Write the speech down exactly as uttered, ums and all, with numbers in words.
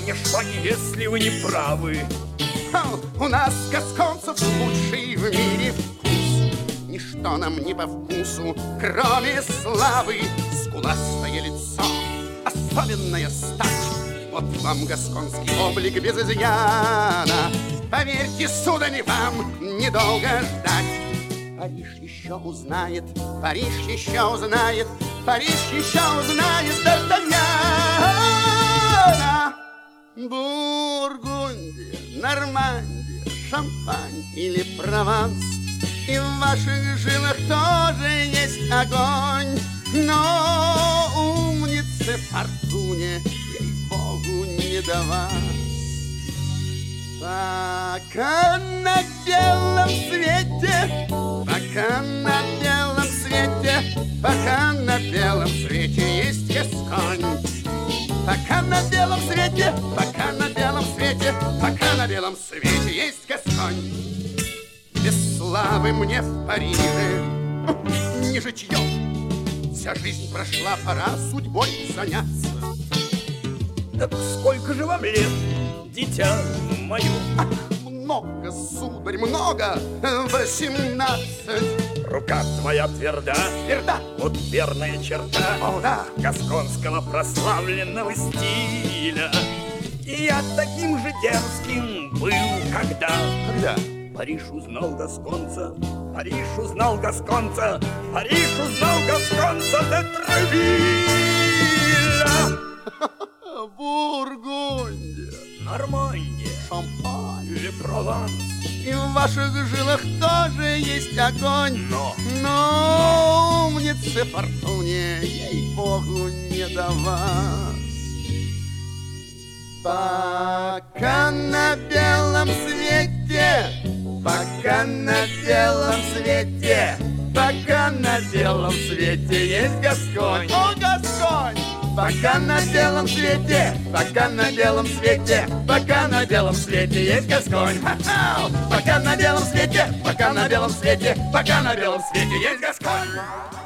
ничто не, если вы не правы. У нас, гасконцев, лучший в мире вкус. Ничто нам не по вкусу, кроме славы. Скуластое лицо, особенная стать. Вот вам гасконский облик без изъяна. Поверьте, сударь, вам недолго ждать. Париж еще узнает, Париж еще узнает, Париж еще узнает Д'Артаньяна. Бургундия, Нормандия, Шампань или Прованс. И в ваших жилах тоже есть огонь. Но умнице Фортуне, ей-богу, не до вас. Пока на белом свете, пока на белом свете, пока на белом свете есть Гасконь. Пока на белом свете, пока на белом свете, пока на белом свете есть Гасконь. Без славы мне в Париже не житье. Вся жизнь прошла, пора судьбой заняться. Так сколько же вам лет, дитя мое? Ах, много, сударь, много, восемнадцать. Рука твоя тверда, Тверда. вот верная черта. О, да. Гасконского прославленного стиля. И я таким же дерзким был, когда Когда? Париж узнал гасконца, Париж узнал гасконца, Париж узнал гасконца де Тревилля. Бургундия, Нормандия, Шампань или Прованс. И в ваших жилах тоже есть огонь. Но Но умнице Фортуне, ей-богу, не до вас. Пока на белом свете, пока на белом свете, пока на белом свете есть Гасконь. О, Гасконь! Пока на белом свете, пока на белом свете, пока на белом свете есть Гасконь. Ха-ха! Пока на белом свете, пока на белом свете, пока на белом свете есть Гасконь.